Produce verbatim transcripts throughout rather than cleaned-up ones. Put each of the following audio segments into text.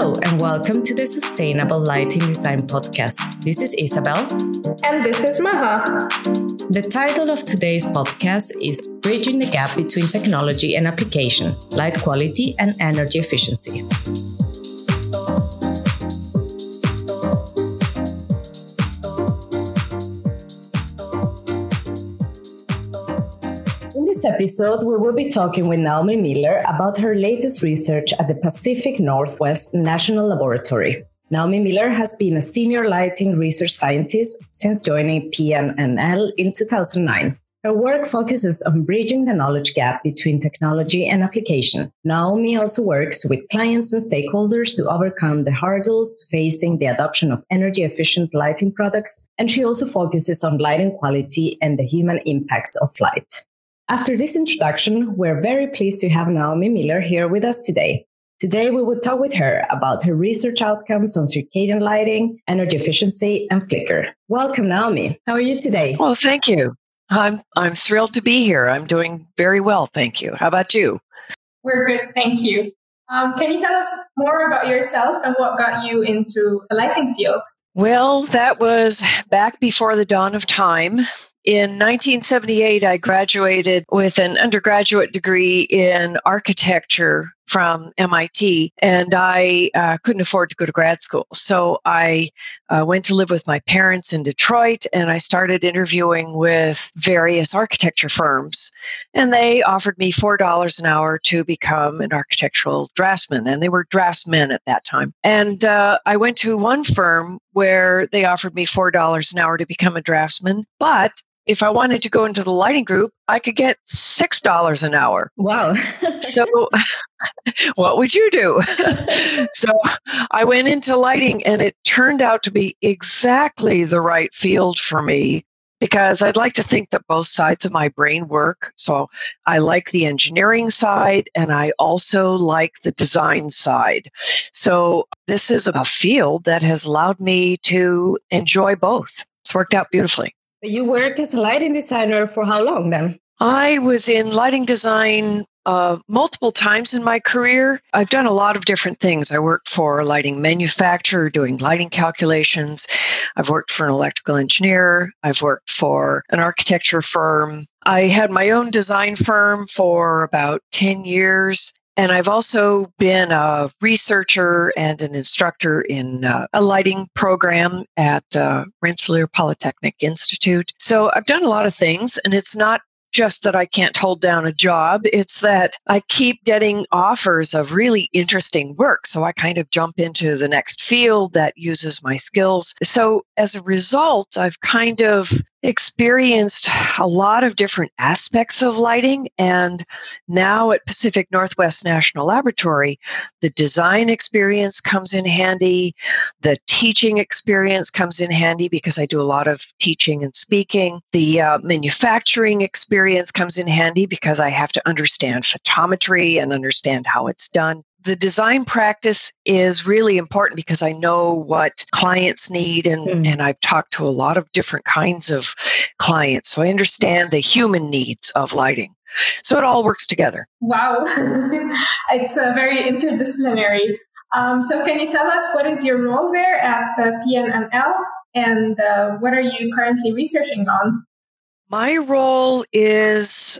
Hello, and welcome to the Sustainable Lighting Design Podcast. This is Isabel. And this is Maha. The title of today's podcast is Bridging the Gap Between Technology and Application, Light Quality and Energy Efficiency. In this episode, we will be talking with Naomi Miller about her latest research at the Pacific Northwest National Laboratory. Naomi Miller has been a senior lighting research scientist since joining P N N L in two thousand nine. Her work focuses on bridging the knowledge gap between technology and application. Naomi also works with clients and stakeholders to overcome the hurdles facing the adoption of energy-efficient lighting products, and she also focuses on lighting quality and the human impacts of light. After this introduction, we're very pleased to have Naomi Miller here with us today. Today, we will talk with her about her research outcomes on circadian lighting, energy efficiency, and flicker. Welcome, Naomi. How are you today? Well, thank you. I'm I'm thrilled to be here. I'm doing very well, thank you. How about you? We're good, thank you. Um, can you tell us more about yourself and what got you into the lighting field? Well, that was back before the dawn of time. In nineteen seventy-eight, I graduated with an undergraduate degree in architecture from M I T, and I uh, couldn't afford to go to grad school. So I uh, went to live with my parents in Detroit, and I started interviewing with various architecture firms. And they offered me four dollars an hour to become an architectural draftsman, and they were draftsmen at that time. And uh, I went to one firm where they offered me four dollars an hour to become a draftsman, but if I wanted to go into the lighting group, I could get six dollars an hour. Wow. So what would you do? So I went into lighting, and it turned out to be exactly the right field for me because I'd like to think that both sides of my brain work. So I like the engineering side, and I also like the design side. So this is a field that has allowed me to enjoy both. It's worked out beautifully. You work as a lighting designer for how long then? I was in lighting design uh, multiple times in my career. I've done a lot of different things. I worked for a lighting manufacturer doing lighting calculations. I've worked for an electrical engineer. I've worked for an architecture firm. I had my own design firm for about ten years. And I've also been a researcher and an instructor in uh, a lighting program at uh, Rensselaer Polytechnic Institute. So I've done a lot of things, and it's not just that I can't hold down a job. It's that I keep getting offers of really interesting work. So I kind of jump into the next field that uses my skills. So as a result, I've kind of experienced a lot of different aspects of lighting. And now at Pacific Northwest National Laboratory, the design experience comes in handy. The teaching experience comes in handy because I do a lot of teaching and speaking. The uh, manufacturing experience comes in handy because I have to understand photometry and understand how it's done. The design practice is really important because I know what clients need, and, mm. and I've talked to a lot of different kinds of clients. So I understand the human needs of lighting. So it all works together. Wow. It's uh, very interdisciplinary. Um, so can you tell us what is your role there at uh, P N N L, and uh, what are you currently researching on? My role is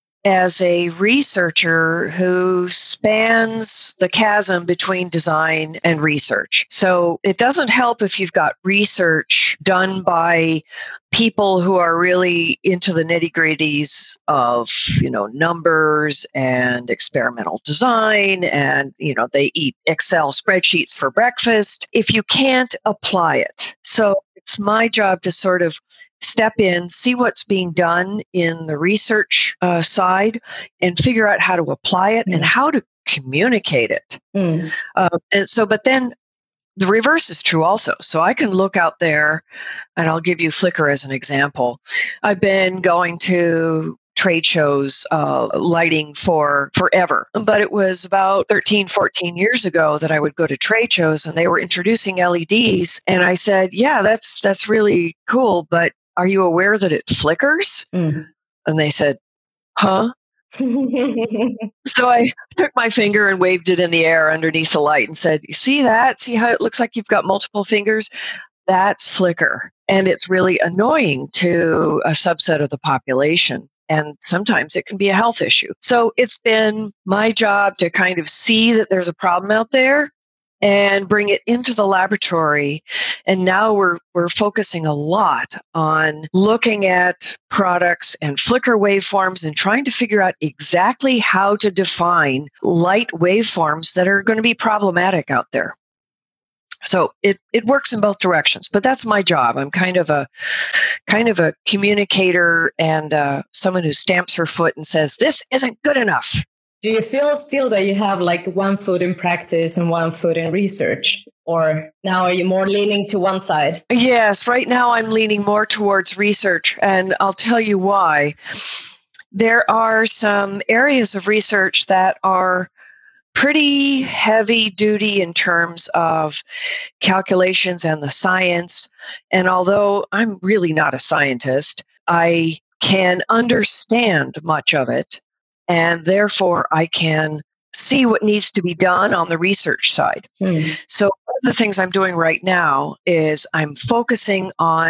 as a researcher who spans the chasm between design and research. So it doesn't help if you've got research done by people who are really into the nitty-gritties of, you know, numbers and experimental design, and, you know, they eat Excel spreadsheets for breakfast, if you can't apply it. So it's my job to sort of step in, see what's being done in the research uh, side, and figure out how to apply it mm. and how to communicate it. Mm. Uh, and so, but then the reverse is true also. So I can look out there, and I'll give you Flicker as an example. I've been going to trade shows, uh, lighting for forever. But it was about thirteen, fourteen years ago that I would go to trade shows and they were introducing L E Ds. And I said, yeah, that's that's really cool, but are you aware that it flickers? Mm. And they said, huh? So I took my finger and waved it in the air underneath the light and said, "You see that? See how it looks like you've got multiple fingers? That's flicker." And it's really annoying to a subset of the population. And sometimes it can be a health issue. So it's been my job to kind of see that there's a problem out there and bring it into the laboratory. And now we're we're focusing a lot on looking at products and flicker waveforms and trying to figure out exactly how to define light waveforms that are going to be problematic out there. So it, it works in both directions, but that's my job. I'm kind of a kind of a communicator and uh, someone who stamps her foot and says, "This isn't good enough." Do you feel still that you have like one foot in practice and one foot in research? Or now are you more leaning to one side? Yes, right now I'm leaning more towards research, and I'll tell you why. There are some areas of research that are pretty heavy duty in terms of calculations and the science. And although I'm really not a scientist, I can understand much of it. And therefore, I can see what needs to be done on the research side. Mm. So one of the things I'm doing right now is I'm focusing on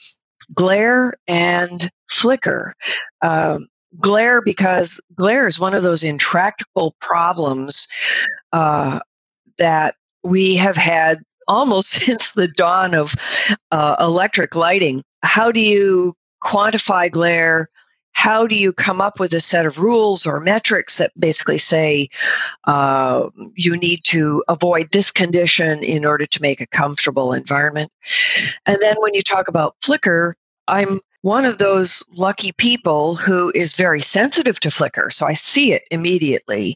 glare and flicker. Um, glare, because glare is one of those intractable problems uh, that we have had almost since the dawn of uh, electric lighting. How do you quantify glare? How do you come up with a set of rules or metrics that basically say uh, you need to avoid this condition in order to make a comfortable environment? And then when you talk about flicker, I'm one of those lucky people who is very sensitive to flicker, so I see it immediately,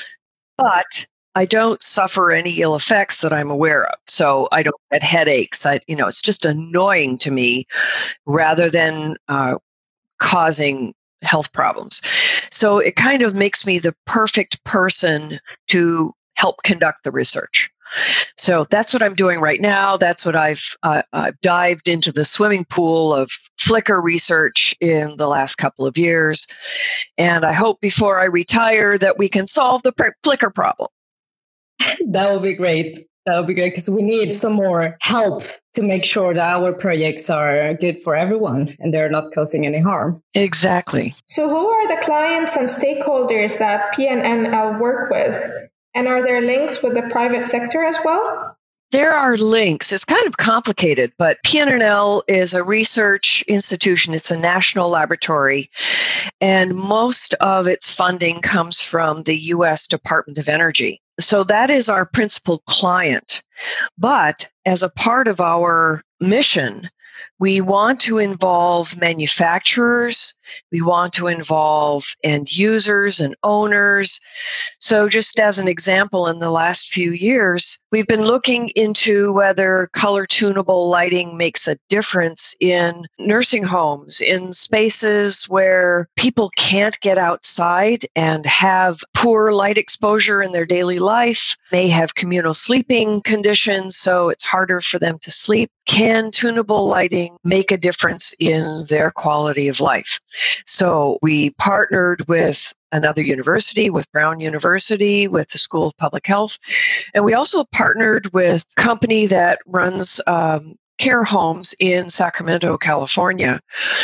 but I don't suffer any ill effects that I'm aware of. So I don't get headaches. I, you know, it's just annoying to me rather than uh, causing health problems. So it kind of makes me the perfect person to help conduct the research. So that's what I'm doing right now. That's what I've uh, I've dived into the swimming pool of flicker research in the last couple of years. And I hope before I retire that we can solve the pr- flicker problem. That would be great. That would be great because we need some more help to make sure that our projects are good for everyone and they're not causing any harm. Exactly. So who are the clients and stakeholders that P N N L work with? And are there links with the private sector as well? There are links. It's kind of complicated, but P N N L is a research institution. It's a national laboratory, and most of its funding comes from the U S Department of Energy. So that is our principal client. But as a part of our mission, we want to involve manufacturers, we want to involve end users and owners. So just as an example, in the last few years, we've been looking into whether color tunable lighting makes a difference in nursing homes, in spaces where people can't get outside and have poor light exposure in their daily life. They have communal sleeping conditions, so it's harder for them to sleep. Can tunable lighting make a difference in their quality of life? So we partnered with another university, with Brown University, with the School of Public Health, and we also partnered with a company that runs um, care homes in Sacramento, California,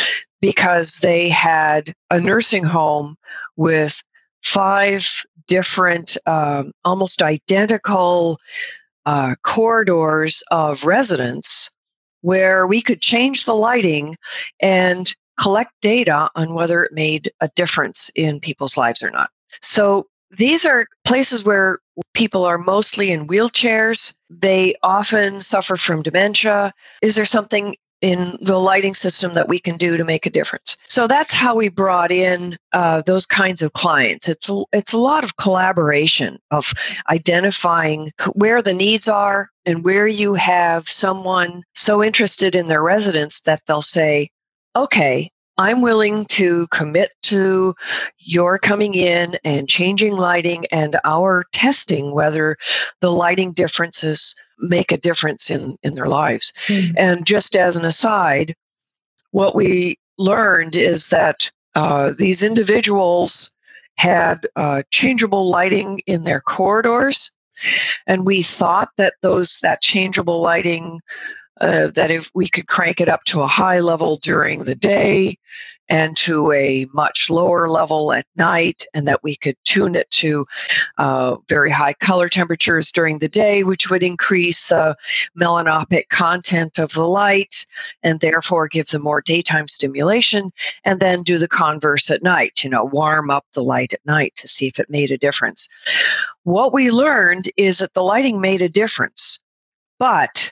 because they had a nursing home with five different, um, almost identical uh, corridors of residents where we could change the lighting and collect data on whether it made a difference in people's lives or not. So these are places where people are mostly in wheelchairs. They often suffer from dementia. Is there something in the lighting system that we can do to make a difference? So that's how we brought in uh, those kinds of clients. It's a, it's a lot of collaboration of identifying where the needs are and where you have someone so interested in their residents that they'll say, okay, I'm willing to commit to your coming in and changing lighting and our testing whether the lighting differences make a difference in, in their lives. Mm-hmm. And just as an aside, what we learned is that uh, these individuals had uh, changeable lighting in their corridors. And we thought that those that changeable lighting, uh, that if we could crank it up to a high level during the day and to a much lower level at night, and that we could tune it to uh, very high color temperatures during the day, which would increase the melanopic content of the light and therefore give them more daytime stimulation, and then do the converse at night, you know, warm up the light at night to see if it made a difference. What we learned is that the lighting made a difference, but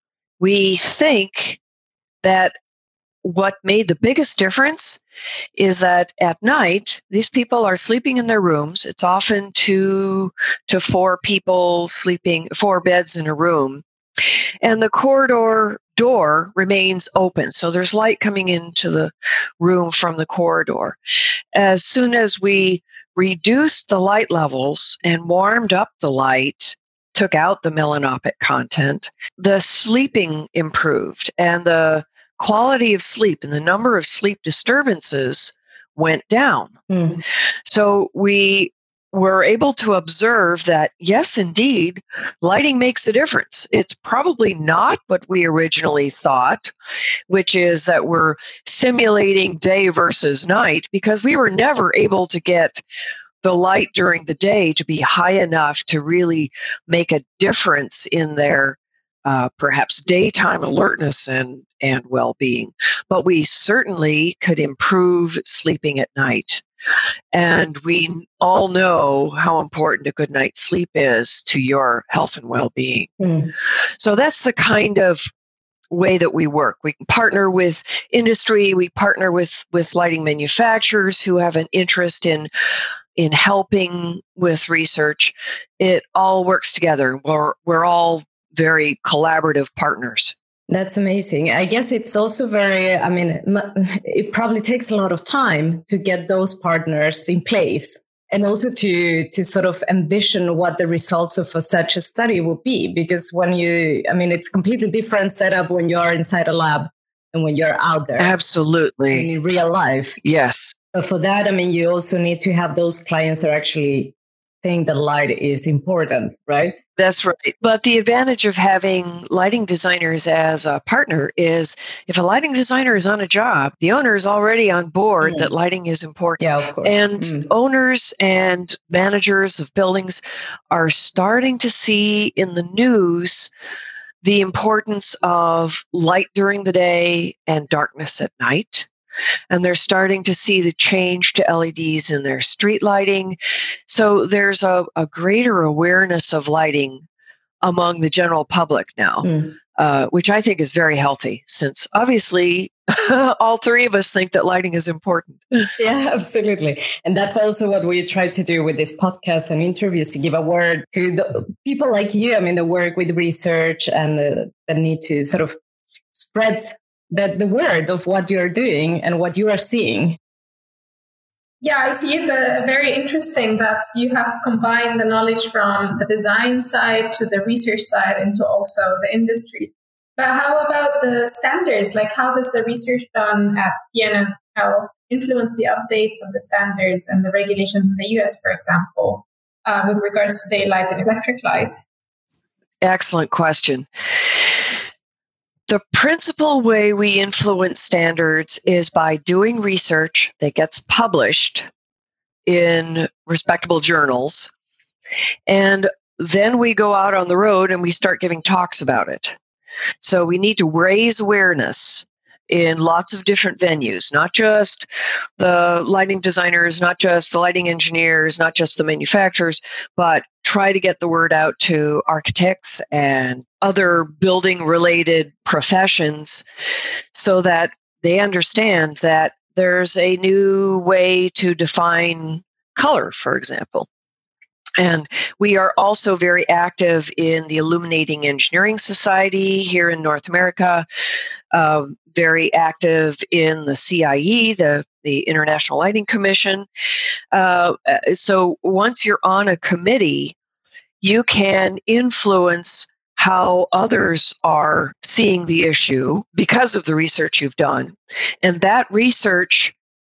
we think that what made the biggest difference is that at night, these people are sleeping in their rooms. It's often two to four people sleeping, four beds in a room. And the corridor door remains open. So there's light coming into the room from the corridor. As soon as we reduced the light levels and warmed up the light, took out the melanopic content, the sleeping improved, and the quality of sleep and the number of sleep disturbances went down. Mm. So we were able to observe that, yes, indeed, lighting makes a difference. It's probably not what we originally thought, which is that we're simulating day versus night, because we were never able to get the light during the day to be high enough to really make a difference in their Uh, perhaps daytime alertness and, and well-being. But we certainly could improve sleeping at night. And we all know how important a good night's sleep is to your health and well-being. Mm. So that's the kind of way that we work. We can partner with industry, we partner with, with lighting manufacturers who have an interest in in helping with research. It all works together. We're, we're all very collaborative partners. That's amazing. I guess it's also very, I mean, it probably takes a lot of time to get those partners in place, and also to to sort of envision what the results of a, such a study would be. Because when you, I mean, it's completely different setup when you are inside a lab and when you're out there. Absolutely. In real life. Yes. But for that, I mean, you also need to have those clients that actually think that light is important, right? That's right. But the advantage of having lighting designers as a partner is if a lighting designer is on a job, the owner is already on board mm. that lighting is important. Yeah, of course. And mm. owners and managers of buildings are starting to see in the news the importance of light during the day and darkness at night. And they're starting to see the change to L E Ds in their street lighting. So there's a, a greater awareness of lighting among the general public now, mm. uh, which I think is very healthy, since obviously all three of us think that lighting is important. Yeah, absolutely. And that's also what we try to do with this podcast and interviews, to give a word to the people like you, I mean, that work with research and uh, that need to sort of spread that the word of what you're doing and what you are seeing. Yeah, I see it uh, very interesting that you have combined the knowledge from the design side to the research side into also the industry. But how about the standards? Like, how does the research done at P N L influence the updates of the standards and the regulations in the U S, for example, uh, with regards to daylight and electric light? Excellent question. The principal way we influence standards is by doing research that gets published in respectable journals. And then we go out on the road and we start giving talks about it. So we need to raise awareness in lots of different venues, not just the lighting designers, not just the lighting engineers, not just the manufacturers, but try to get the word out to architects and other building-related professions so that they understand that there's a new way to define color, for example. And we are also very active in the Illuminating Engineering Society here in North America, uh, very active in the C I E, the, the International Lighting Commission. Uh, so once you're on a committee, you can influence how others are seeing the issue because of the research you've done. And that research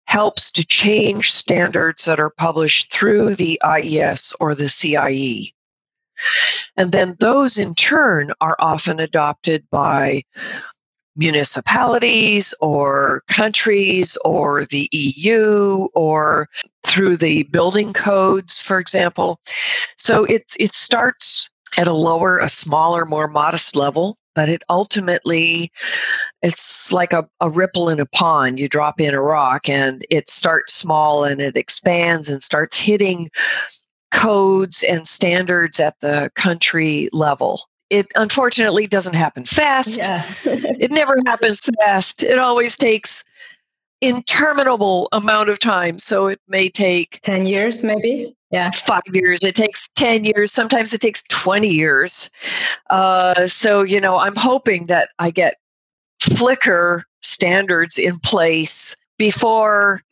helps to change standards that are published through the I E S or the C I E. And then those in turn are often adopted by municipalities or countries or the E U or through the building codes, for example. So it, it starts at a lower, a smaller, more modest level, but it ultimately, it's like a, a ripple in a pond. You drop in a rock and it starts small and it expands and starts hitting codes and standards at the country level. It unfortunately doesn't happen fast. Yeah. It never happens fast. It always takes interminable amount of time. So it may take ten years, maybe. Yeah. Five years. It takes ten years. Sometimes it takes twenty years. Uh, so, you know, I'm hoping that I get Flickr standards in place before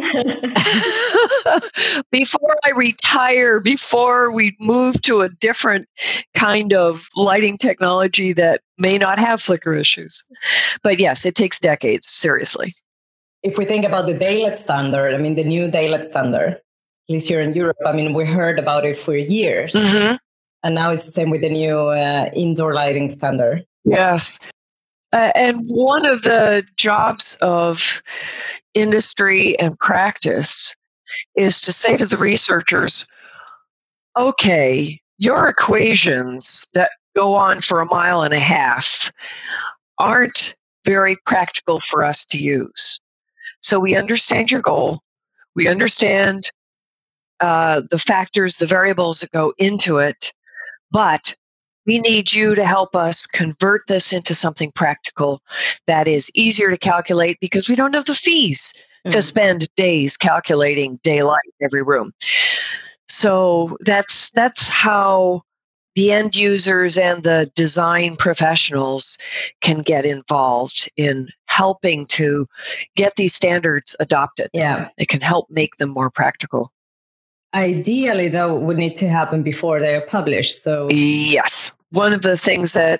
before I retire, before we move to a different kind of lighting technology that may not have Flickr issues. But yes, it takes decades, seriously. If we think about the daylight standard, I mean, the new daylight standard, at least here in Europe, I mean, we heard about it for years. Mm-hmm. And now it's the same with the new uh, indoor lighting standard. Yes. Uh, and one of the jobs of industry and practice is to say to the researchers, okay, your equations that go on for a mile and a half aren't very practical for us to use. So we understand your goal. We understand uh, the factors, the variables that go into it, but we need you to help us convert this into something practical that is easier to calculate because we don't have the fees mm-hmm. to spend days calculating daylight in every room. So that's that's how the end users and the design professionals can get involved in helping to get these standards adopted. Yeah. It can help make them more practical. Ideally, that would need to happen before they are published. So yes. One of the things that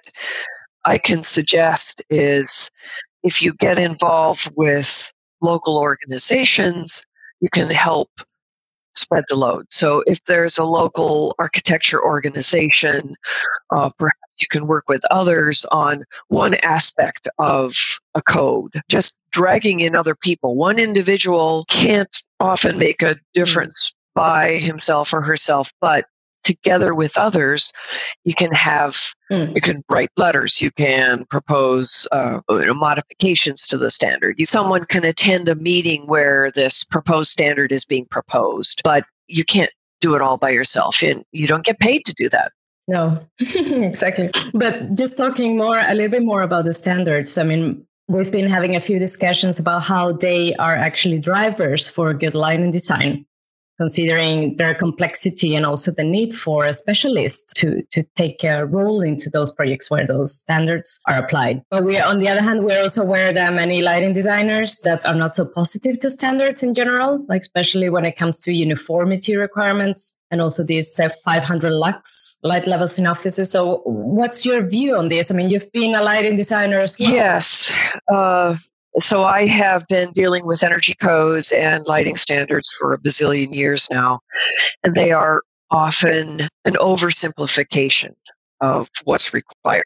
I can suggest is if you get involved with local organizations, you can help spread the load. So if there's a local architecture organization, uh, perhaps you can work with others on one aspect of a code. Just dragging in other people. One individual can't often make a difference by himself or herself, but together with others, you can have, mm. you can write letters, you can propose uh, modifications to the standard. You, someone can attend a meeting where this proposed standard is being proposed, but you can't do it all by yourself, and you don't get paid to do that. No, exactly. But just talking more, a little bit more about the standards. I mean, we've been having a few discussions about how they are actually drivers for good lighting design, considering their complexity and also the need for a specialist to, to take a role into those projects where those standards are applied. But we, on the other hand, we're also aware that many lighting designers that are not so positive to standards in general, like especially when it comes to uniformity requirements and also these uh, five hundred lux light levels in offices. So what's your view on this? I mean, you've been a lighting designer as well. Yes. Uh... So I have been dealing with energy codes and lighting standards for a bazillion years now, and they are often an oversimplification of what's required.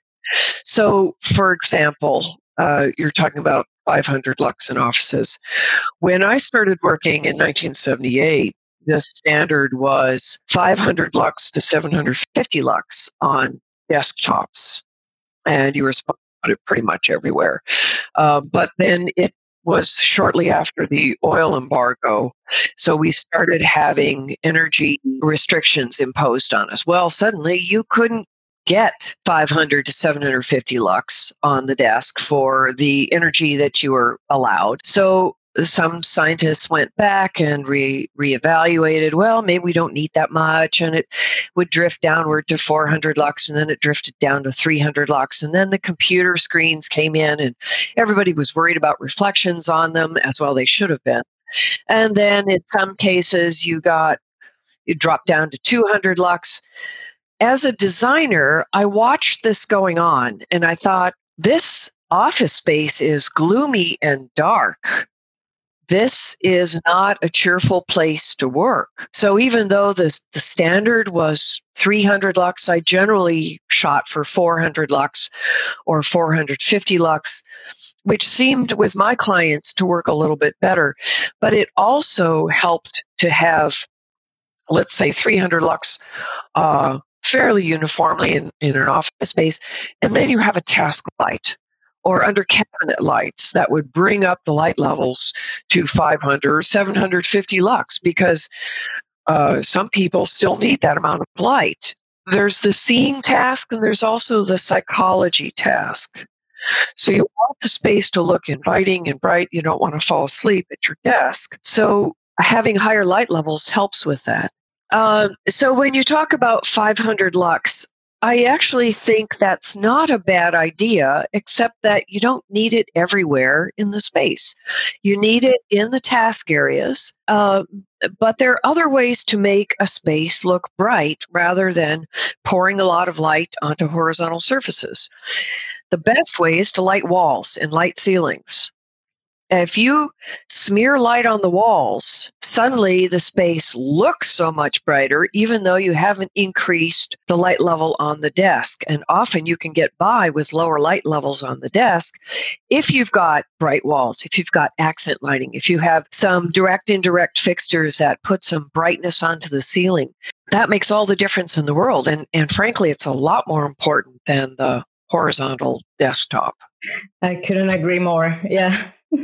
So, for example, uh, you're talking about five hundred lux in offices. When I started working in nineteen seventy-eight, the standard was five hundred lux to seven hundred fifty lux on desktops, and you were supposed put it pretty much everywhere. Uh, but then it was shortly after the oil embargo, so we started having energy restrictions imposed on us. Well, suddenly you couldn't get five hundred to seven hundred fifty lux on the desk for the energy that you were allowed. So some scientists went back and re reevaluated, well, maybe we don't need that much, and it would drift downward to four hundred lux, and then it drifted down to three hundred lux, and then the computer screens came in, and everybody was worried about reflections on them, as well they should have been. And then in some cases, you got, you dropped down to two hundred lux. As a designer, I watched this going on, and I thought, this office space is gloomy and dark. this is not a cheerful place to work. So even though this, the standard was three hundred lux, I generally shot for four hundred lux or four hundred fifty lux, which seemed with my clients to work a little bit better. But it also helped to have, let's say, three hundred lux uh, fairly uniformly in, in an office space. And then you have a task light or under cabinet lights that would bring up the light levels to five hundred or seven hundred fifty lux, because uh, some people still need that amount of light. There's the seeing task, and there's also the psychology task. So you want the space to look inviting and bright. You don't want to fall asleep at your desk. So having higher light levels helps with that. Uh, so when you talk about five hundred lux, I actually think that's not a bad idea, except that you don't need it everywhere in the space. You need it in the task areas, uh, but there are other ways to make a space look bright rather than pouring a lot of light onto horizontal surfaces. The best way is to light walls and light ceilings. If you smear light on the walls, suddenly the space looks so much brighter, even though you haven't increased the light level on the desk. And often you can get by with lower light levels on the desk if you've got bright walls, if you've got accent lighting, if you have some direct, indirect fixtures that put some brightness onto the ceiling. That makes all the difference in the world. And, and frankly, it's a lot more important than the horizontal desktop. I couldn't agree more. Yeah.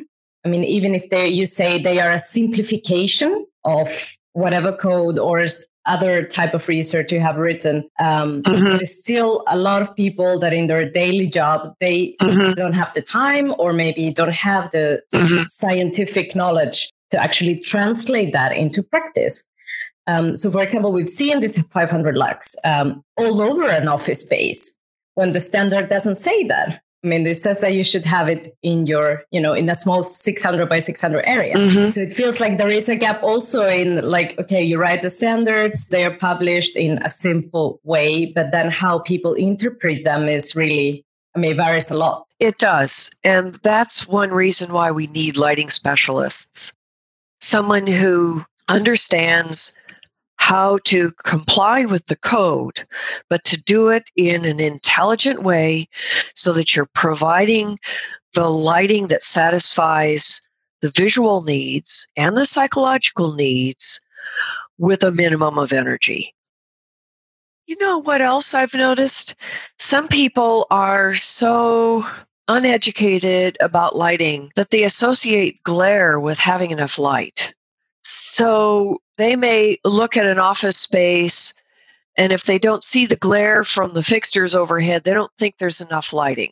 I mean, even if they, you say they are a simplification of whatever code or other type of research you have written, um, mm-hmm. there's still a lot of people that in their daily job, they mm-hmm. don't have the time or maybe don't have the mm-hmm. scientific knowledge to actually translate that into practice. Um, so, for example, we've seen this five hundred lux um, all over an office space when the standard doesn't say that. I mean, it says that you should have it in your, you know, in a small six hundred by six hundred area. Mm-hmm. So it feels like there is a gap also in like, okay, you write the standards, they are published in a simple way, but then how people interpret them is really, I mean, it varies a lot. It does. And that's one reason why we need lighting specialists. Someone who understands how to comply with the code, but to do it in an intelligent way so that you're providing the lighting that satisfies the visual needs and the psychological needs with a minimum of energy. You know what else I've noticed? Some people are so uneducated about lighting that they associate glare with having enough light. So they may look at an office space, and if they don't see the glare from the fixtures overhead, they don't think there's enough lighting.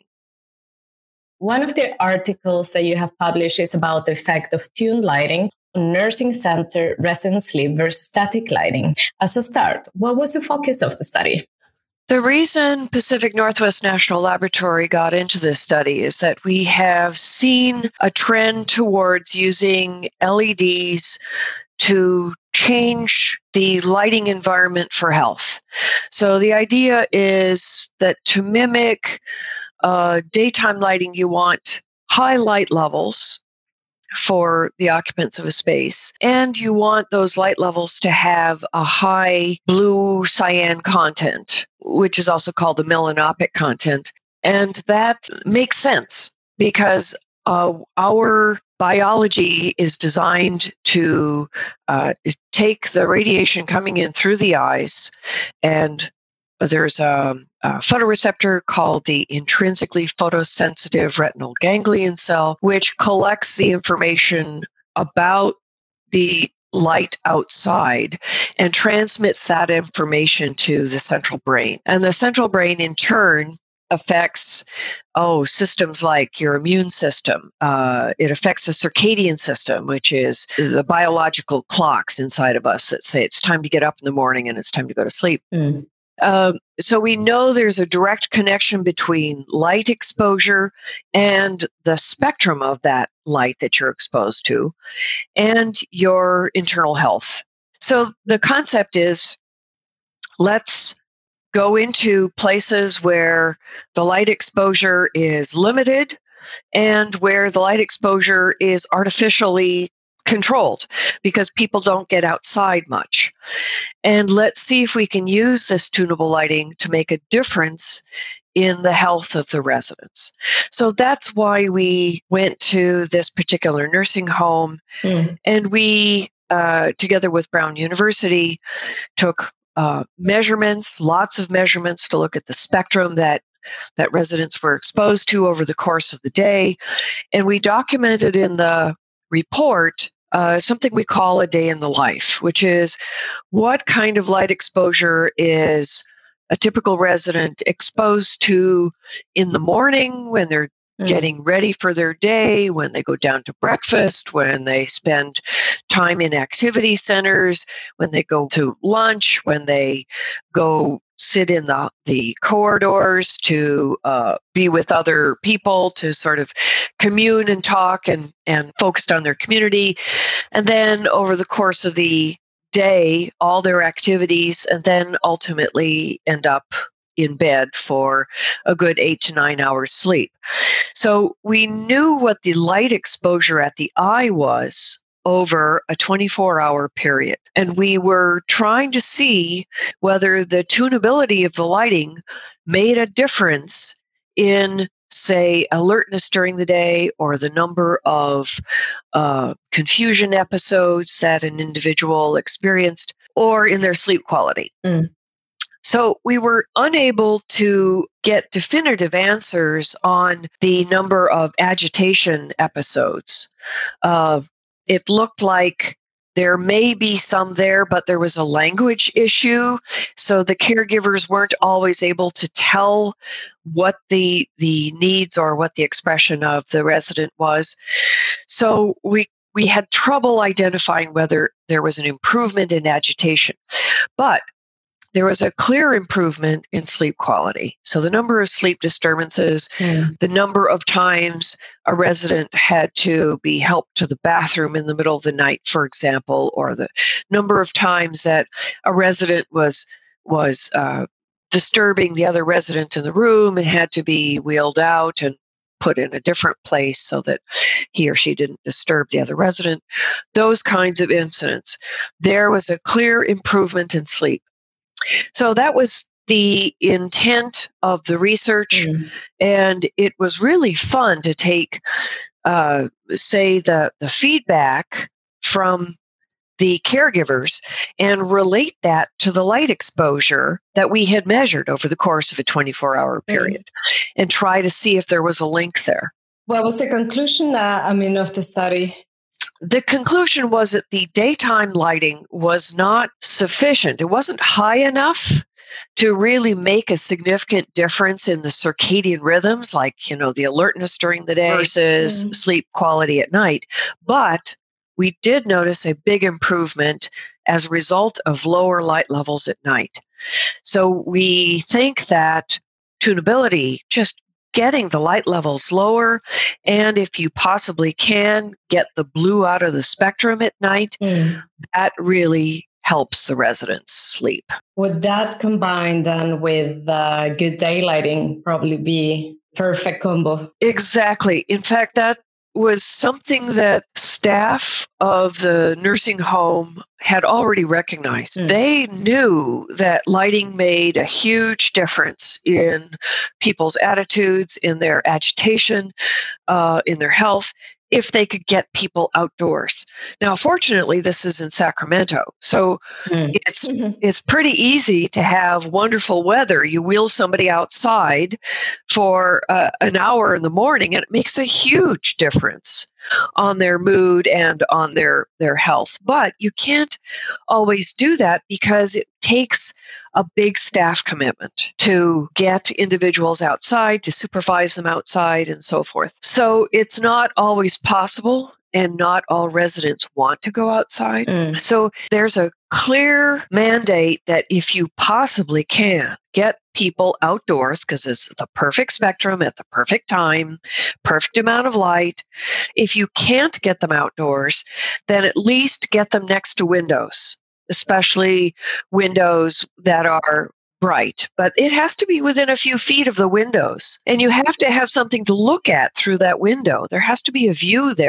One of the articles that you have published is about the effect of tuned lighting on nursing center resident sleep versus static lighting. As a start, what was the focus of the study? The reason Pacific Northwest National Laboratory got into this study is that we have seen a trend towards using L E Ds to change the lighting environment for health. So the idea is that to mimic uh, daytime lighting, you want high light levels for the occupants of a space, and you want those light levels to have a high blue cyan content, which is also called the melanopic content. And that makes sense because uh, our biology is designed to uh, take the radiation coming in through the eyes, and there's a, a photoreceptor called the intrinsically photosensitive retinal ganglion cell, which collects the information about the light outside and transmits that information to the central brain. And the central brain, in turn, affects oh systems like your immune system. Uh, it affects the circadian system, which is the biological clocks inside of us that say it's time to get up in the morning and it's time to go to sleep. Mm. Um, so we know there's a direct connection between light exposure and the spectrum of that light that you're exposed to and your internal health. So the concept is, let's go into places where the light exposure is limited and where the light exposure is artificially controlled because people don't get outside much. And let's see if we can use this tunable lighting to make a difference in the health of the residents. So that's why we went to this particular nursing home, mm. and we, uh, together with Brown University, took uh, measurements, lots of measurements to look at the spectrum that that residents were exposed to over the course of the day. And we documented in the report uh, something we call a day in the life, which is what kind of light exposure is a typical resident exposed to in the morning when they're mm. getting ready for their day, when they go down to breakfast, when they spend time in activity centers, when they go to lunch, when they go sit in the, the corridors to uh, be with other people, to sort of commune and talk and, and focused on their community. And then over the course of the day, all their activities, and then ultimately end up in bed for a good eight to nine hours sleep. So we knew what the light exposure at the eye was over a twenty-four hour period. And we were trying to see whether the tunability of the lighting made a difference in, say, alertness during the day or the number of uh, confusion episodes that an individual experienced or in their sleep quality. Mm. So we were unable to get definitive answers on the number of agitation episodes. Uh, it looked like there may be some there, but there was a language issue. So the caregivers weren't always able to tell what the the needs or what the expression of the resident was. So we we had trouble identifying whether there was an improvement in agitation. But there was a clear improvement in sleep quality. So the number of sleep disturbances, mm. the number of times a resident had to be helped to the bathroom in the middle of the night, for example, or the number of times that a resident was was uh, disturbing the other resident in the room and had to be wheeled out and put in a different place so that he or she didn't disturb the other resident. Those kinds of incidents. There was a clear improvement in sleep. So that was the intent of the research, mm. and it was really fun to take, uh, say, the, the feedback from the caregivers and relate that to the light exposure that we had measured over the course of a twenty-four hour period, mm. and try to see if there was a link there. What was the conclusion, uh, I mean, of the study? The conclusion was that the daytime lighting was not sufficient. It wasn't high enough to really make a significant difference in the circadian rhythms, like, you know, the alertness during the day versus mm-hmm. sleep quality at night. But we did notice a big improvement as a result of lower light levels at night. So we think that tunability, just getting the light levels lower, and if you possibly can, get the blue out of the spectrum at night, mm. that really helps the residents sleep. Would that combined then with uh, good daylighting probably be perfect combo? Exactly. In fact, that was something that staff of the nursing home had already recognized. Mm. They knew that lighting made a huge difference in people's attitudes, in their agitation, uh, in their health, if they could get people outdoors. Now, fortunately, this is in Sacramento, so mm. it's mm-hmm. it's pretty easy to have wonderful weather. You wheel somebody outside for uh, an hour in the morning, and it makes a huge difference on their mood and on their, their health. But you can't always do that because it takes a big staff commitment to get individuals outside, to supervise them outside, and so forth. So it's not always possible, and not all residents want to go outside. Mm. So there's a clear mandate that if you possibly can, get people outdoors, because it's the perfect spectrum at the perfect time, perfect amount of light. If you can't get them outdoors, then at least get them next to windows, especially windows that are bright. But it has to be within a few feet of the windows, and you have to have something to look at through that window. There has to be a view there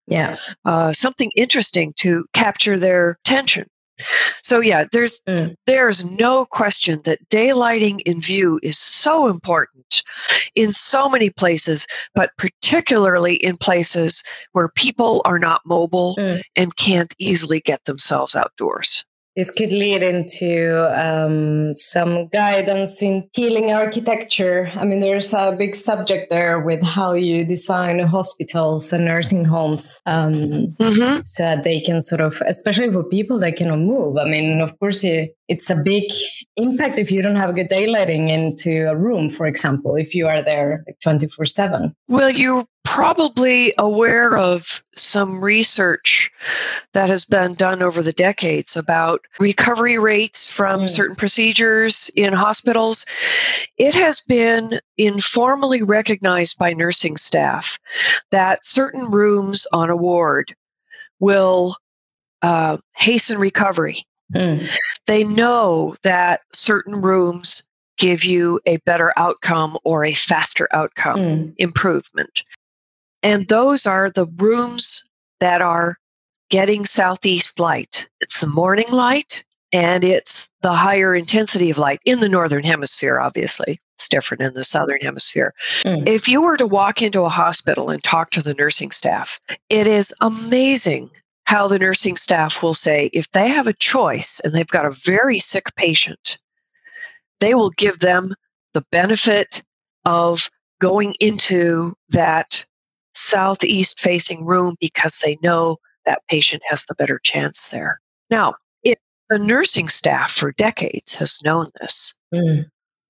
Yeah. Uh, something interesting to capture their attention. So yeah, there's mm. there's no question that daylighting in view is so important in so many places, but particularly in places where people are not mobile mm. and can't easily get themselves outdoors. This could lead into um, some guidance in healing architecture. I mean, there's a big subject there with how you design hospitals and nursing homes um, mm-hmm. so that they can sort of, especially for people that cannot move. I mean, of course, it's a big impact if you don't have good daylighting into a room, for example, if you are there twenty-four seven. Well, you're probably aware of some research that has been done over the decades about recovery rates from mm. certain procedures in hospitals. It has been informally recognized by nursing staff that certain rooms on a ward will uh, hasten recovery. Mm. They know that certain rooms give you a better outcome or a faster outcome mm. improvement. And those are the rooms that are getting southeast light. It's the morning light, and it's the higher intensity of light in the northern hemisphere, obviously. It's different in the southern hemisphere. Mm. If you were to walk into a hospital and talk to the nursing staff, it is amazing how the nursing staff will say, if they have a choice and they've got a very sick patient, they will give them the benefit of going into that southeast facing room because they know that patient has the better chance there. Now, if the nursing staff for decades has known this, mm.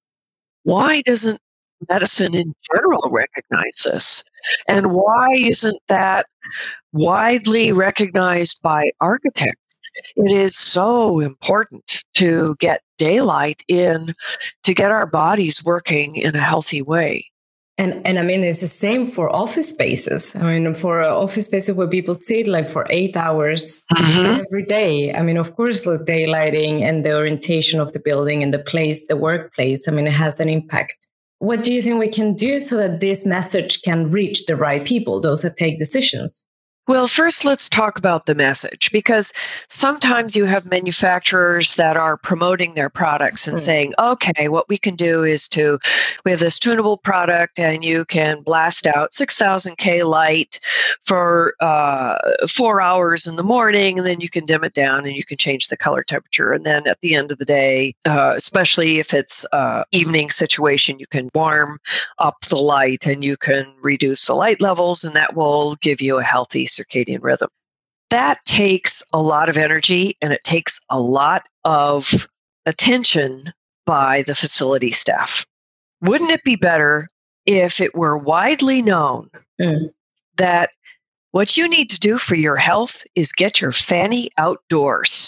why doesn't medicine in general recognize this? And why isn't that widely recognized by architects? It is so important to get daylight in, to get our bodies working in a healthy way. And and I mean, it's the same for office spaces. I mean, for office spaces where people sit like for eight hours mm-hmm. every day. I mean, of course, the daylighting and the orientation of the building and the place, the workplace, I mean, it has an impact. What do you think we can do so that this message can reach the right people, those that take decisions? Well, first, let's talk about the message, because sometimes you have manufacturers that are promoting their products and mm. saying, okay, what we can do is to, we have this tunable product and you can blast out six thousand K light for uh, four hours in the morning, and then you can dim it down and you can change the color temperature. And then at the end of the day, uh, especially if it's uh evening situation, you can warm up the light and you can reduce the light levels, and that will give you a healthy circadian rhythm. That takes a lot of energy and it takes a lot of attention by the facility staff. Wouldn't it be better if it were widely known mm. that what you need to do for your health is get your fanny outdoors?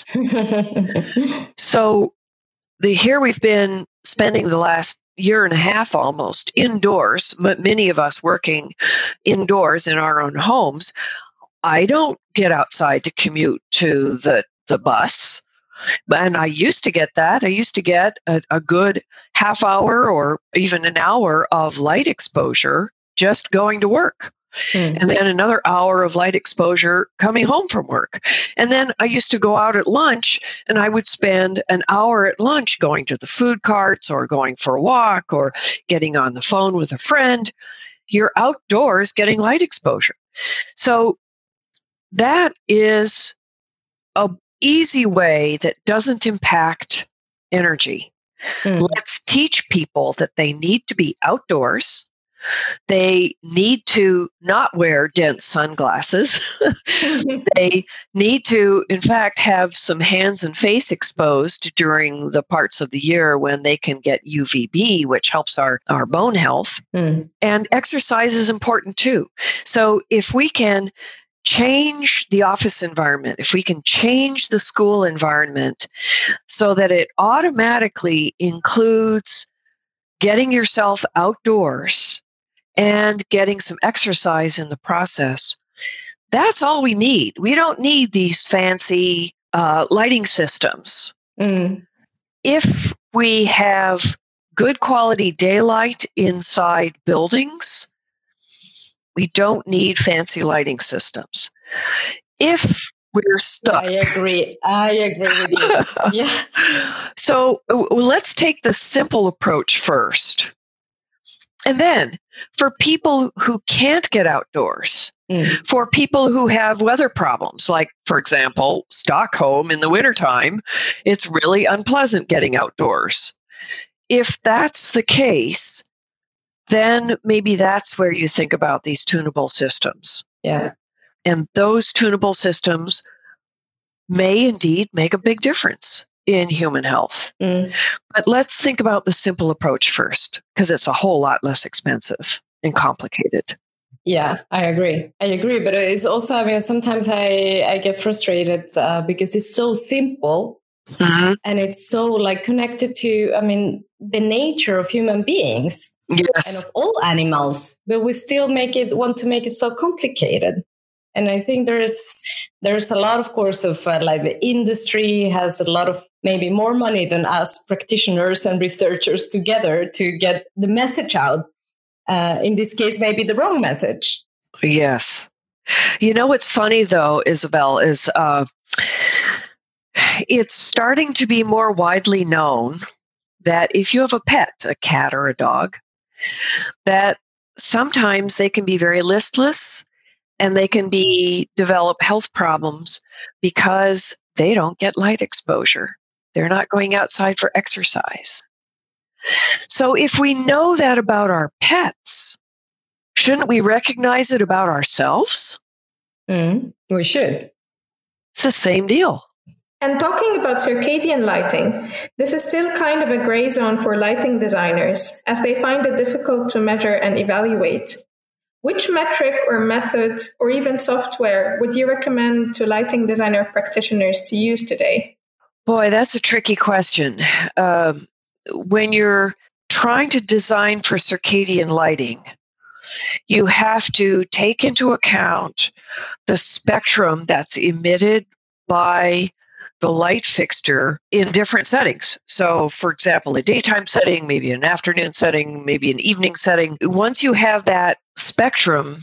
So the here we've been spending the last year and a half almost indoors, but many of us working indoors in our own homes. I don't get outside to commute to the, the bus. And I used to get that. I used to get a, a good half hour or even an hour of light exposure just going to work. Mm-hmm. And then another hour of light exposure coming home from work. And then I used to go out at lunch and I would spend an hour at lunch going to the food carts or going for a walk or getting on the phone with a friend. You're outdoors getting light exposure. So that is an easy way that doesn't impact energy. Mm. Let's teach people that they need to be outdoors. They need to not wear dense sunglasses. They need to, in fact, have some hands and face exposed during the parts of the year when they can get U V B, which helps our, our bone health. Mm. And exercise is important too. So if we can change the office environment, if we can change the school environment so that it automatically includes getting yourself outdoors and getting some exercise in the process, that's all we need. We don't need these fancy uh, lighting systems. Mm. If we have good quality daylight inside buildings, we don't need fancy lighting systems. if we're stuck. I agree. I agree with you. Yeah. So uh, let's take the simple approach first. And then for people who can't get outdoors, mm. for people who have weather problems, like, for example, Stockholm in the wintertime, it's really unpleasant getting outdoors. If that's the case, then maybe that's where you think about these tunable systems. Yeah. And those tunable systems may indeed make a big difference in human health. Mm. But let's think about the simple approach first, because it's a whole lot less expensive and complicated. Yeah, I agree. I agree. But it's also, I mean, sometimes I, I get frustrated uh, because it's so simple mm-hmm. and it's so like connected to, I mean, the nature of human beings yes. and of all animals, but we still make it, want to make it so complicated. And I think there's there's a lot, of course, of uh, like the industry has a lot of maybe more money than us practitioners and researchers together to get the message out. Uh, in this case, maybe the wrong message. Yes. You know what's funny, though, Isabel, is uh, it's starting to be more widely known that if you have a pet, a cat or a dog, that sometimes they can be very listless. And they can be develop health problems because they don't get light exposure. They're not going outside for exercise. So if we know that about our pets, shouldn't we recognize it about ourselves? Mm, we should. It's the same deal. And talking about circadian lighting, this is still kind of a gray zone for lighting designers, as they find it difficult to measure and evaluate. Which metric or method or even software would you recommend to lighting designer practitioners to use today? Boy, that's a tricky question. Uh, when you're trying to design for circadian lighting, you have to take into account the spectrum that's emitted by the light fixture in different settings. So, for example, a daytime setting, maybe an afternoon setting, maybe an evening setting. Once you have that spectrum,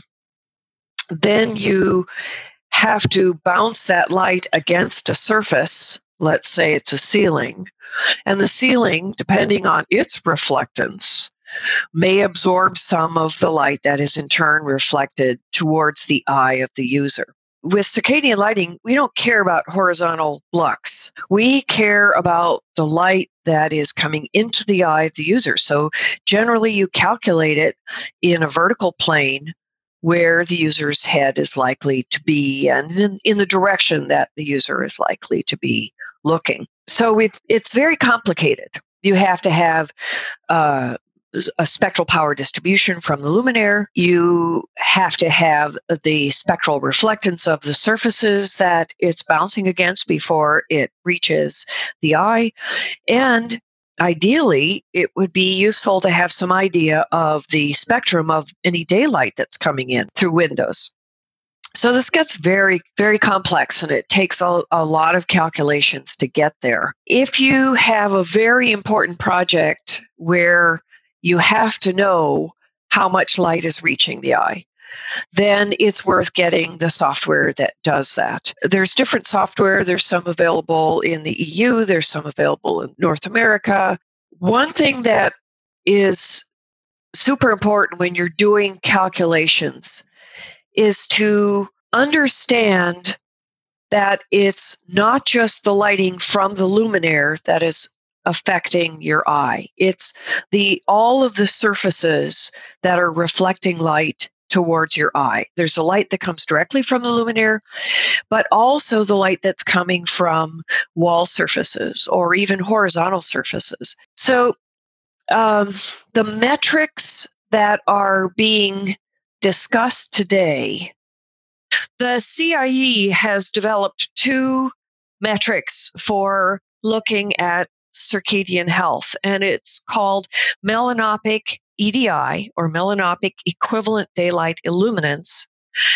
then you have to bounce that light against a surface. Let's say it's a ceiling. And the ceiling, depending on its reflectance, may absorb some of the light that is in turn reflected towards the eye of the user. With circadian lighting, we don't care about horizontal lux. We care about the light that is coming into the eye of the user. So generally, you calculate it in a vertical plane where the user's head is likely to be and in, in the direction that the user is likely to be looking. So we've, it's very complicated. You have to have uh, a spectral power distribution from the luminaire. You have to have the spectral reflectance of the surfaces that it's bouncing against before it reaches the eye. And ideally, it would be useful to have some idea of the spectrum of any daylight that's coming in through windows. So this gets very, very complex, and it takes a, a lot of calculations to get there. If you have a very important project where you have to know how much light is reaching the eye, then it's worth getting the software that does that. There's different software. There's some available in the E U. There's some available in North America. One thing that is super important when you're doing calculations is to understand that it's not just the lighting from the luminaire that is affecting your eye. It's the all of the surfaces that are reflecting light towards your eye. There's a light that comes directly from the luminaire, but also the light that's coming from wall surfaces or even horizontal surfaces. So um, the metrics that are being discussed today, the C I E has developed two metrics for looking at circadian health, and it's called melanopic E D I, or melanopic equivalent daylight illuminance.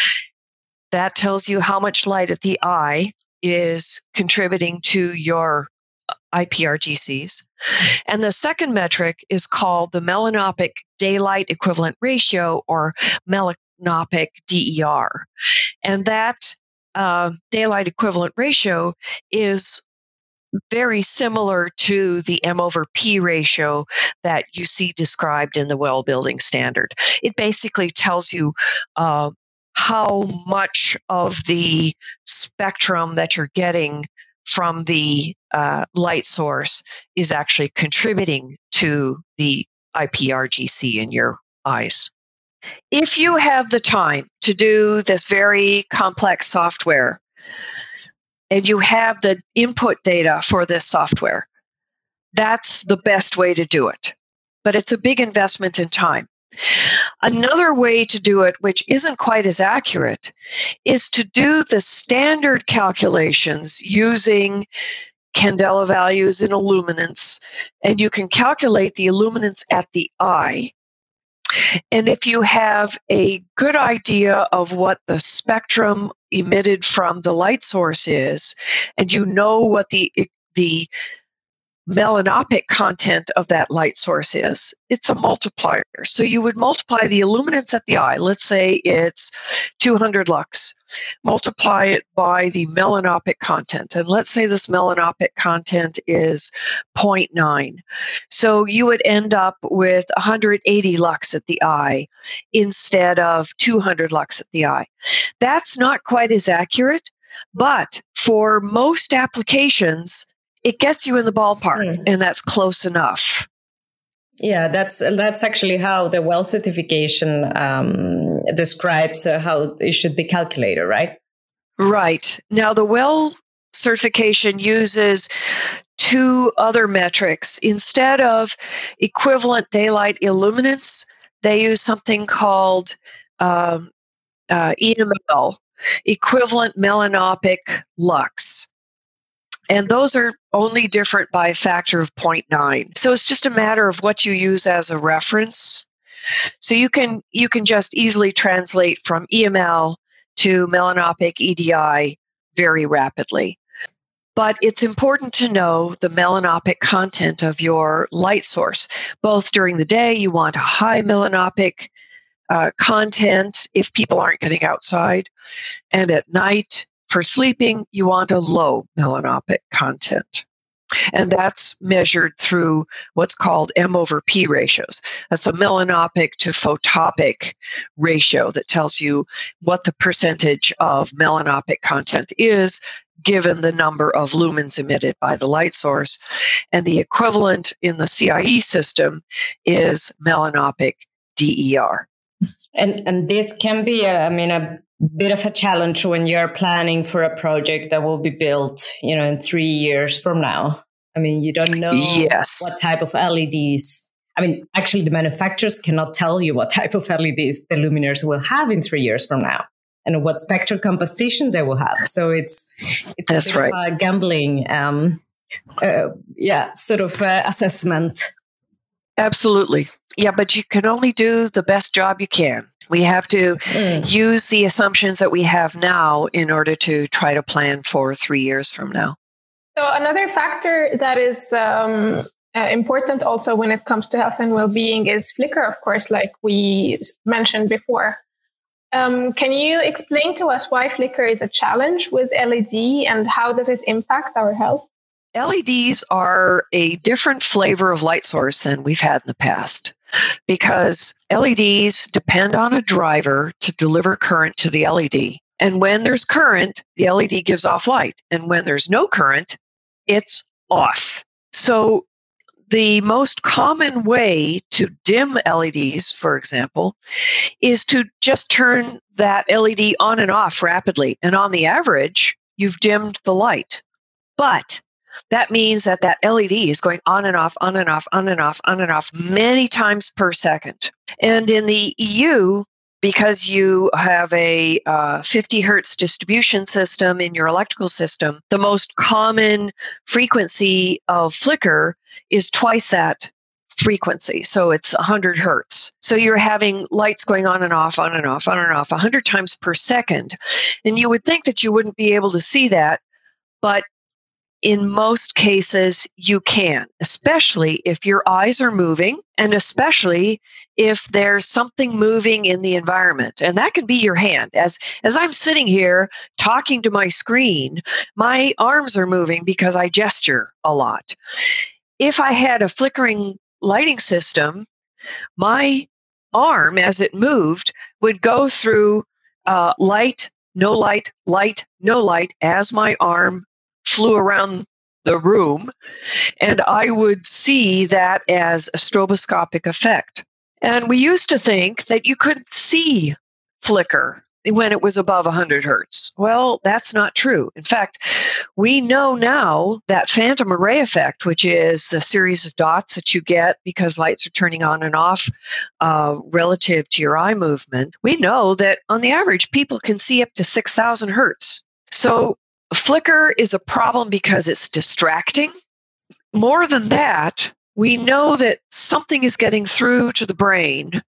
That tells you how much light at the eye is contributing to your I P R G Cs. And the second metric is called the melanopic daylight equivalent ratio, or mel- melanopic D E R. And that uh, daylight equivalent ratio is very similar to the M over P ratio that you see described in the well building standard. It basically tells you uh, how much of the spectrum that you're getting from the uh, light source is actually contributing to the I P R G C in your eyes. If you have the time to do this very complex software, and you have the input data for this software, that's the best way to do it. But it's a big investment in time. Another way to do it, which isn't quite as accurate, is to do the standard calculations using candela values in illuminance, and you can calculate the illuminance at the eye. And if you have a good idea of what the spectrum emitted from the light source is, and you know what the the melanopic content of that light source is, it's a multiplier. So you would multiply the illuminance at the eye, let's say it's two hundred lux, multiply it by the melanopic content. And let's say this melanopic content is zero point nine. So you would end up with one hundred eighty lux at the eye instead of two hundred lux at the eye. That's not quite as accurate, but for most applications, it gets you in the ballpark, mm. and that's close enough. Yeah, that's that's actually how the well certification um, describes uh, how it should be calculated, right? Right. Now, the well certification uses two other metrics. Instead of equivalent daylight illuminance, they use something called um, uh, E M L, equivalent melanopic lux. And those are only different by a factor of zero point nine. So it's just a matter of what you use as a reference. So you can you can just easily translate from E M L to melanopic E D I very rapidly. But it's important to know the melanopic content of your light source. Both during the day, you want a high melanopic uh, content if people aren't getting outside, and at night, for sleeping, you want a low melanopic content. And that's measured through what's called M over P ratios. That's a melanopic to photopic ratio that tells you what the percentage of melanopic content is given the number of lumens emitted by the light source. And the equivalent in the C I E system is melanopic D E R. And and this can be, a, I mean, a bit of a challenge when you're planning for a project that will be built, you know, in three years from now. I mean, you don't know yes. what type of L E Ds. I mean, actually, the manufacturers cannot tell you what type of L E Ds the luminaires will have in three years from now, and what spectral composition they will have. So it's it's That's a bit right. of a gambling, um, uh, yeah, sort of uh, assessment. Absolutely. Yeah, but you can only do the best job you can. We have to mm. use the assumptions that we have now in order to try to plan for three years from now. So another factor that is um, uh, important also when it comes to health and well-being is flicker, of course, like we mentioned before. Um, can you explain to us why flicker is a challenge with L E D and how does it impact our health? L E Ds are a different flavor of light source than we've had in the past because L E Ds depend on a driver to deliver current to the L E D. And when there's current, the L E D gives off light. And when there's no current, it's off. So the most common way to dim L E Ds, for example, is to just turn that L E D on and off rapidly. And on the average, you've dimmed the light. But that means that that L E D is going on and off, on and off, on and off, on and off many times per second. And in the E U, because you have a uh, fifty hertz distribution system in your electrical system, the most common frequency of flicker is twice that frequency. So it's one hundred hertz. So you're having lights going on and off, on and off, on and off one hundred times per second. And you would think that you wouldn't be able to see that, but in most cases, you can, especially if your eyes are moving and especially if there's something moving in the environment. And that can be your hand. As, as I'm sitting here talking to my screen, my arms are moving because I gesture a lot. If I had a flickering lighting system, my arm, as it moved, would go through uh, light, no light, light, no light, as my arm flew around the room, and I would see that as a stroboscopic effect. And we used to think that you could see flicker when it was above one hundred hertz. Well, that's not true. In fact, we know now that phantom array effect, which is the series of dots that you get because lights are turning on and off uh, relative to your eye movement, we know that on the average, people can see up to six thousand hertz. So flicker is a problem because it's distracting. More than that, we know that something is getting through to the brain,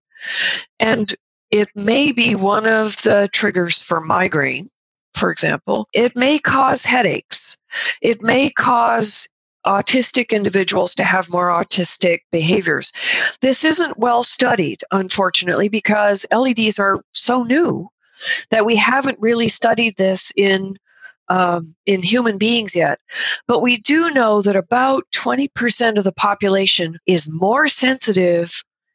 and it may be one of the triggers for migraine, for example. It may cause headaches. It may cause autistic individuals to have more autistic behaviors. This isn't well studied, unfortunately, because L E Ds are so new that we haven't really studied this in Um, in human beings yet. But we do know that about twenty percent of the population is more sensitive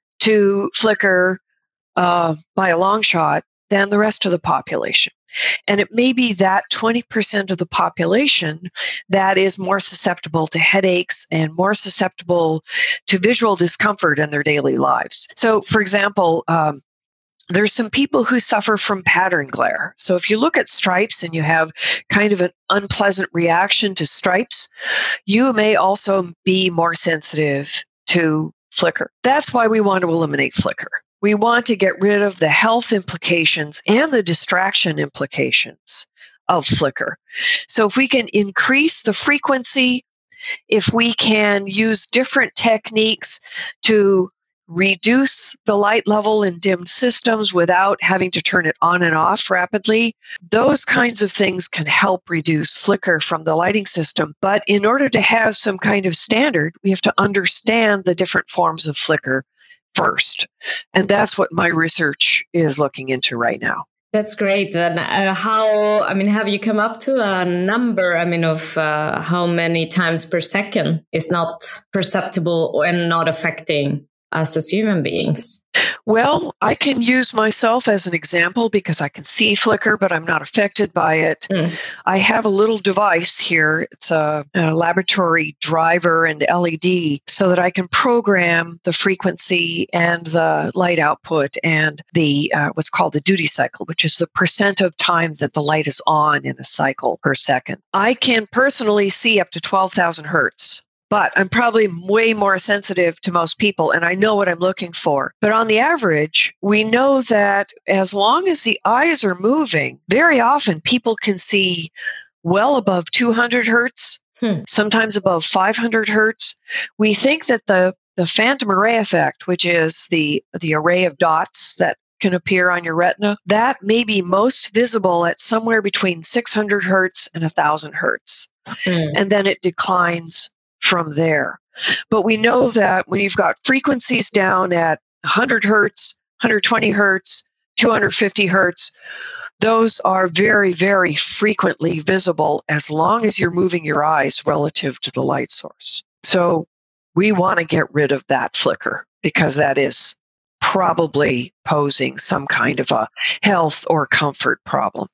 to flicker uh, by a long shot than the rest of the population. And it may be that twenty percent of the population that is more susceptible to headaches and more susceptible to visual discomfort in their daily lives. So, for example, um, there's some people who suffer from pattern glare. So if you look at stripes and you have kind of an unpleasant reaction to stripes, you may also be more sensitive to flicker. That's why we want to eliminate flicker. We want to get rid of the health implications and the distraction implications of flicker. So if we can increase the frequency, if we can use different techniques to reduce the light level in dimmed systems without having to turn it on and off rapidly, those kinds of things can help reduce flicker from the lighting system. But in order to have some kind of standard, we have to understand the different forms of flicker first. And that's what my research is looking into right now. That's great. And uh, how, I mean, have you come up to a number, I mean, of uh, how many times per second is not perceptible and not affecting us as human beings? Well, I can use myself as an example because I can see flicker, but I'm not affected by it. Mm. I have a little device here. It's a, a laboratory driver and L E D so that I can program the frequency and the light output and the uh, what's called the duty cycle, which is the percent of time that the light is on in a cycle per second. I can personally see up to twelve thousand hertz. But I'm probably way more sensitive to most people, and I know what I'm looking for. But on the average, we know that as long as the eyes are moving, very often people can see well above two hundred hertz, hmm. sometimes above five hundred hertz. We think that the, the phantom array effect, which is the, the array of dots that can appear on your retina, that may be most visible at somewhere between six hundred hertz and one thousand hertz. Hmm. And then it declines from there. But we know that when you've got frequencies down at one hundred hertz, one hundred twenty hertz, two hundred fifty hertz, those are very, very frequently visible as long as you're moving your eyes relative to the light source. So we want to get rid of that flicker because that is probably posing some kind of a health or comfort problem.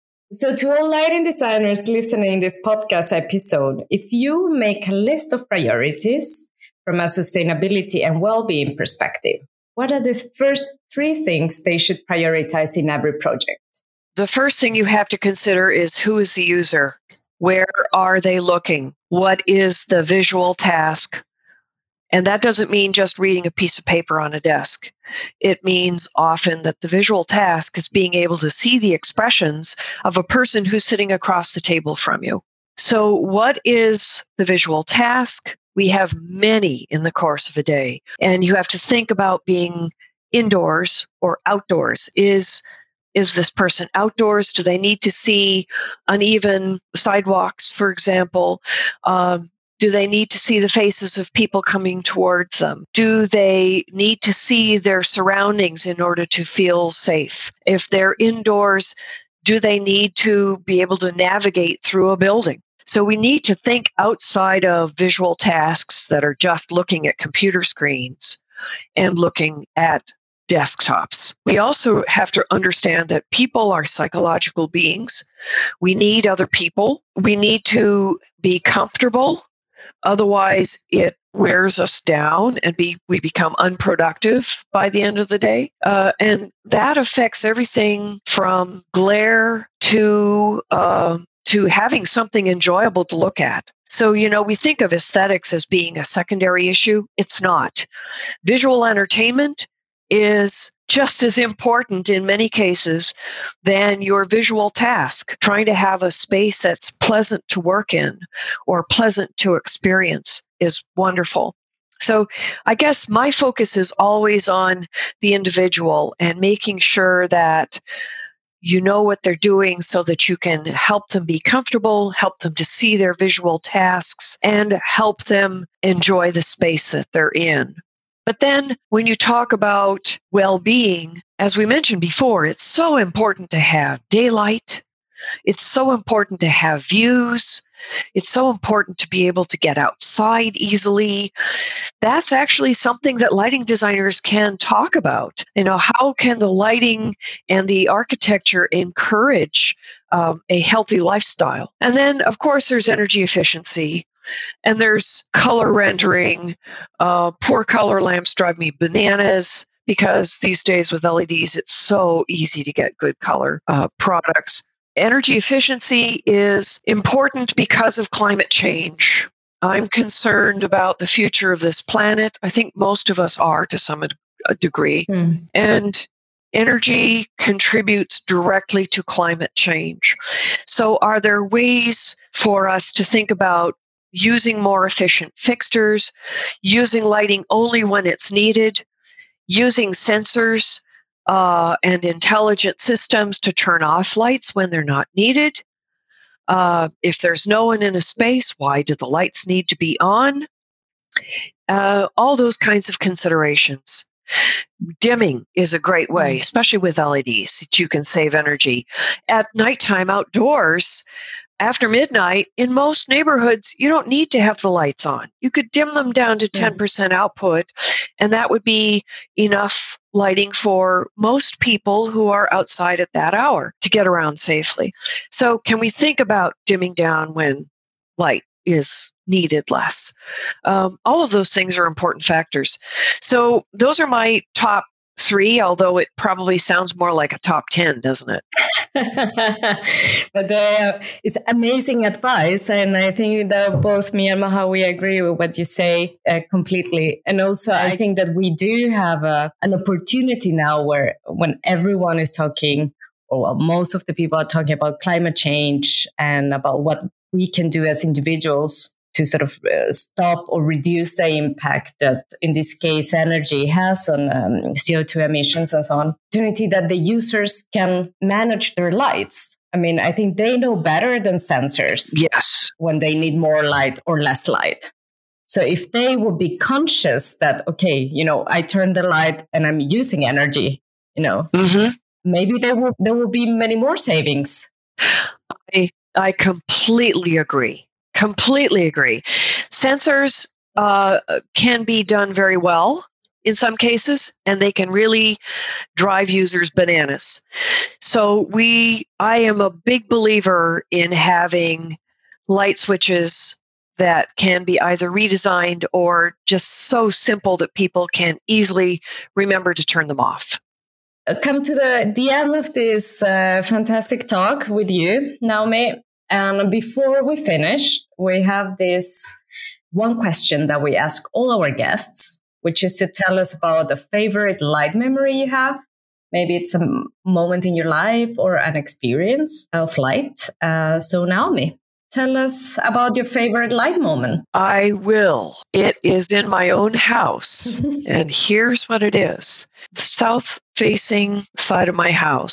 So to all lighting designers listening to this podcast episode, if you make a list of priorities from a sustainability and well-being perspective, what are the first three things they should prioritize in every project? The first thing you have to consider is who is the user? Where are they looking? What is the visual task? And that doesn't mean just reading a piece of paper on a desk. It means often that the visual task is being able to see the expressions of a person who's sitting across the table from you. So what is the visual task? We have many in the course of a day, and you have to think about being indoors or outdoors. Is is this person outdoors? Do they need to see uneven sidewalks, for example? Um, do they need to see the faces of people coming towards them? Do they need to see their surroundings in order to feel safe? If they're indoors, do they need to be able to navigate through a building? So we need to think outside of visual tasks that are just looking at computer screens and looking at desktops. We also have to understand that people are psychological beings. We need other people. We need to be comfortable. Otherwise, it wears us down and be, we become unproductive by the end of the day. Uh, and that affects everything from glare to uh, to having something enjoyable to look at. So, you know, we think of aesthetics as being a secondary issue. It's not. Visual entertainment is just as important in many cases than your visual task. Trying to have a space that's pleasant to work in or pleasant to experience is wonderful. So I guess my focus is always on the individual and making sure that you know what they're doing so that you can help them be comfortable, help them to see their visual tasks, and help them enjoy the space that they're in. But then when you talk about well-being, as we mentioned before, it's so important to have daylight. It's so important to have views. It's so important to be able to get outside easily. That's actually something that lighting designers can talk about. You know, how can the lighting and the architecture encourage um, a healthy lifestyle? And then, of course, there's energy efficiency. And there's color rendering. Uh, poor color lamps drive me bananas because these days with L E Ds, it's so easy to get good color uh, products. Energy efficiency is important because of climate change. I'm concerned about the future of this planet. I think most of us are to some degree. Mm. And energy contributes directly to climate change. So are there ways for us to think about using more efficient fixtures, using lighting only when it's needed, using sensors uh, and intelligent systems to turn off lights when they're not needed? Uh, if there's no one in a space, why do the lights need to be on? Uh, all those kinds of considerations. Dimming is a great way, especially with L E Ds, that you can save energy. At nighttime outdoors, after midnight, in most neighborhoods, you don't need to have the lights on. You could dim them down to ten percent output, and that would be enough lighting for most people who are outside at that hour to get around safely. So can we think about dimming down when light is needed less? Um, all of those things are important factors. So those are my top three, although it probably sounds more like a top ten, doesn't it? But uh, it's amazing advice. And I think that both me and Maha, we agree with what you say uh, completely. And also, I think that we do have a, an opportunity now where when everyone is talking, or well, most of the people are talking about climate change and about what we can do as individuals to sort of uh, stop or reduce the impact that, in this case, energy has on um, C O two emissions and so on. Opportunity that the users can manage their lights. I mean, I think they know better than sensors. Yes. When they need more light or less light. So if they would be conscious that, okay, you know, I turn the light and I'm using energy, you know, mm-hmm. maybe there will there will be many more savings. I I completely agree. Completely agree. Sensors uh, can be done very well in some cases, and they can really drive users bananas. So we, I am a big believer in having light switches that can be either redesigned or just so simple that people can easily remember to turn them off. Come to the, the end of this uh, fantastic talk with you, Naomi. And before we finish, we have this one question that we ask all our guests, which is to tell us about a favorite light memory you have. Maybe it's a moment in your life or an experience of light. Uh, so Naomi, tell us about your favorite light moment. I will. It is in my own house. And here's what it is. The south-facing side of my house.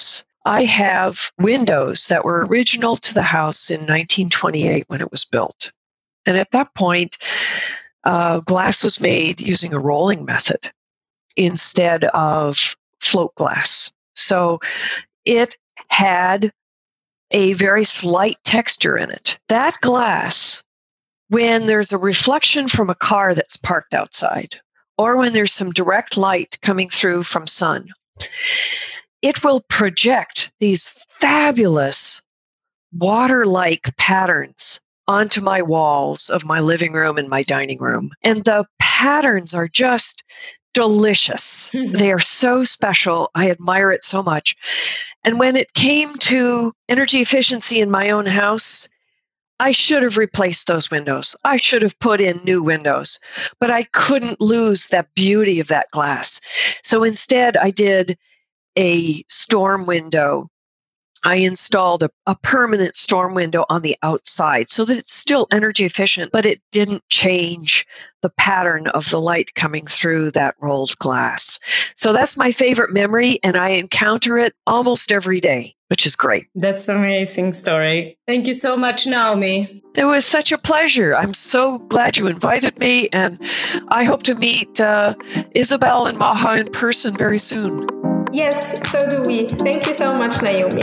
I have windows that were original to the house in nineteen twenty-eight when it was built. And at that point, uh, glass was made using a rolling method instead of float glass. So it had a very slight texture in it. That glass, when there's a reflection from a car that's parked outside, or when there's some direct light coming through from sun, it will project these fabulous water-like patterns onto my walls of my living room and my dining room. And the patterns are just delicious. They are so special. I admire it so much. And when it came to energy efficiency in my own house, I should have replaced those windows. I should have put in new windows, but I couldn't lose that beauty of that glass. So instead, I did a storm window. I installed a, a permanent storm window on the outside so that it's still energy efficient, but it didn't change the pattern of the light coming through that rolled glass. So that's my favorite memory, and I encounter it almost every day, which is great. That's an amazing story. Thank you so much, Naomi. It was such a pleasure. I'm so glad you invited me, and I hope to meet uh, Isabel and Maha in person very soon. Yes, so do we. Thank you so much, Naomi.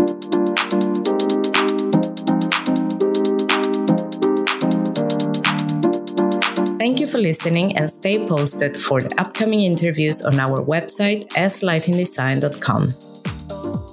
Thank you for listening, and stay posted for the upcoming interviews on our website, s lighting design dot com.